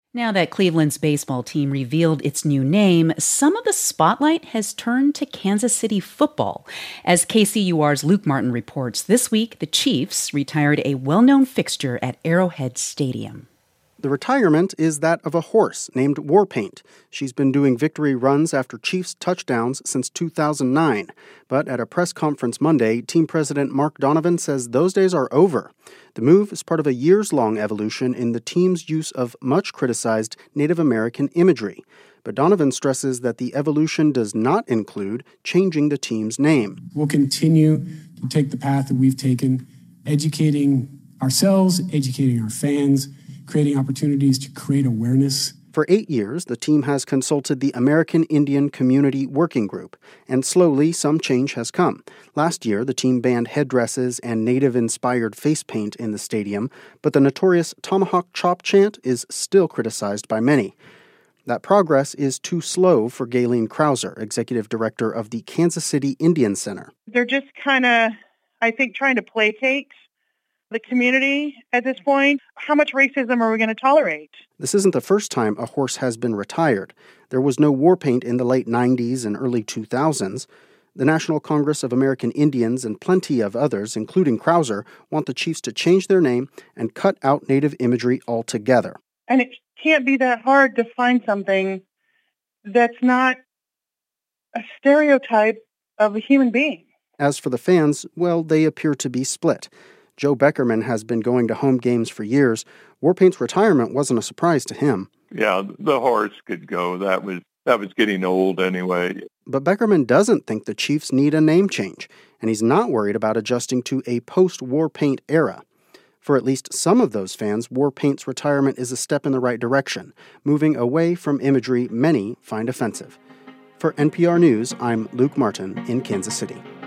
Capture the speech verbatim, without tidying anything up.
Now that Cleveland's baseball team revealed its new name, some of the spotlight has turned to Kansas City football. As K C U R's Luke Martin reports, this week the Chiefs retired a well-known fixture at Arrowhead Stadium. The retirement is that of a horse named Warpaint. She's been doing victory runs after Chiefs touchdowns since two thousand nine. But at a press conference Monday, team president Mark Donovan says those days are over. The move is part of a years-long evolution in the team's use of much-criticized Native American imagery. But Donovan stresses that the evolution does not include changing the team's name. We'll continue to take the path that we've taken, educating ourselves, educating our fans, creating opportunities to create awareness. For eight years, the team has consulted the American Indian Community Working Group, and slowly some change has come. Last year, the team banned headdresses and Native-inspired face paint in the stadium, but the notorious Tomahawk Chop chant is still criticized by many. That progress is too slow for Galen Krauser, executive director of the Kansas City Indian Center. They're just kind of, I think, trying to placate the community at this point. How much racism are we going to tolerate? This isn't the first time a horse has been retired. There was no war paint in the late nineties and early two thousands. The National Congress of American Indians and plenty of others, including Krauser, want the Chiefs to change their name and cut out Native imagery altogether. And it can't be that hard to find something that's not a stereotype of a human being. As for the fans, well, they appear to be split. Joe Beckerman has been going to home games for years. Warpaint's retirement wasn't a surprise to him. Yeah, the horse could go. That was that was getting old anyway. But Beckerman doesn't think the Chiefs need a name change, and he's not worried about adjusting to a post-Warpaint era. For at least some of those fans, Warpaint's retirement is a step in the right direction, moving away from imagery many find offensive. For N P R News, I'm Luke Martin in Kansas City.